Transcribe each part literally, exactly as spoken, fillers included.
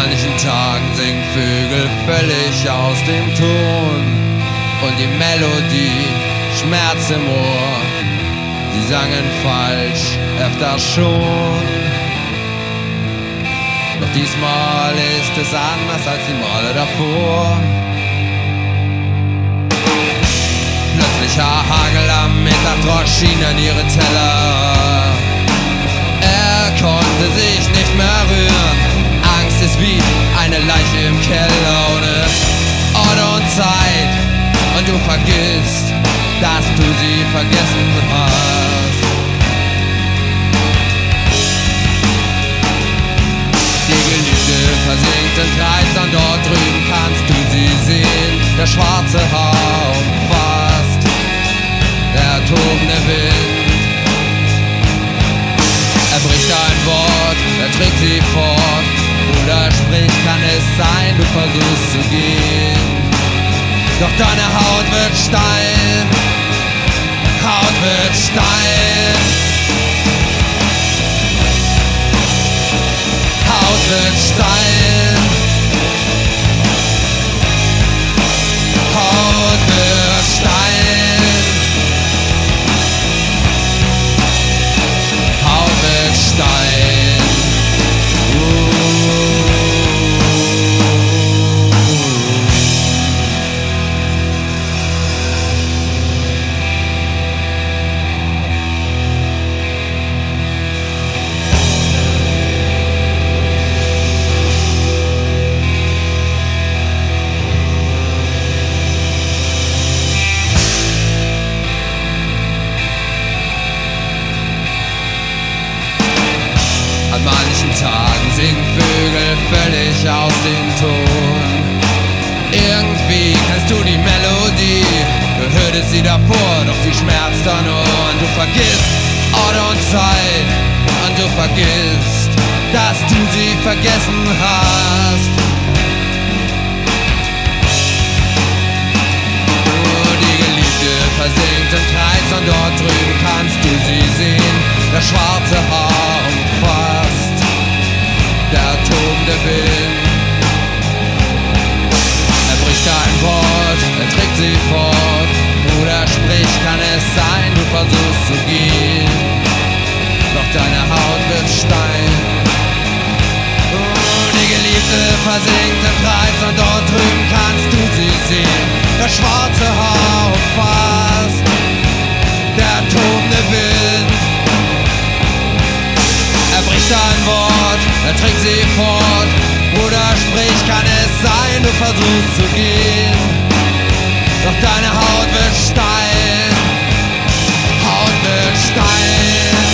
manchen Tagen singen Vögel völlig aus dem Ton und die Melodie schmerzt im Ohr. Sie sangen falsch, öfter schon. Doch diesmal ist es anders als die Male davor. Plötzlicher Hagel am Mittag drosch ihnen ihre Teller. Er konnte sich nicht mehr rühren. Angst ist wie eine Leiche im Keller ohne Ort und Zeit. Und du vergisst, dass du sie vergessen hast. Die Geliebte versinkt in Treibsand, dort drüben kannst du sie sehen. Das schwarze Haar umfasst der tobende Wind. Er bricht ein Wort, er trägt sie fort. Oder sprich, kann es sein, du versuchst zu gehen. Doch deine Haut wird Stein, Haut wird Stein. Haut wird Stein. Haut wird Stein. Haut wird Stein. An manchen Tagen singen Vögel völlig aus dem Ton. Irgendwie kennst du die Melodie, du hörtest sie davor, doch sie schmerzt da nur. Und du vergisst Ort und Zeit, und du vergisst, dass du sie vergessen hast. Oh, die Geliebte versinkt im Kreis und dort drüben kannst du sie sehen. Das schwarze Haar umfasst der tobende Wind. Er bricht ein Wort, er trägt sie fort. Oder sprich, kann es sein, du versuchst zu gehen. Doch deine Haut wird Stein. Oh, die Geliebte versinkt im Kreis und dort drüben kannst du sie sehen. Das schwarze Haar umfasst der tobende Wind. Er bricht ein Wort, er trägt sie fort. Bruder, sprich, kann es sein, du versuchst zu gehen. Doch deine Haut wird Stein, Haut wird Stein.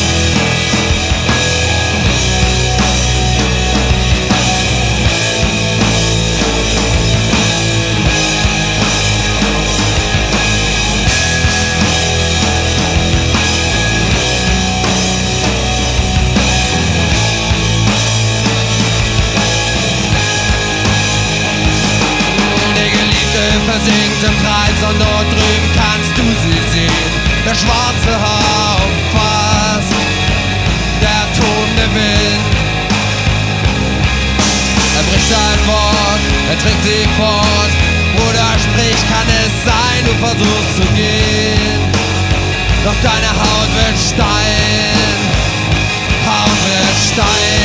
Versinkt im Kreis und dort drüben kannst du sie sehen. Das schwarze Haar umfasst der tobende Wind. Er bricht ein Wort, er trägt sie fort. Bruder, sprich, kann es sein, du versuchst zu gehen. Doch deine Haut wird Stein, Haut wird Stein.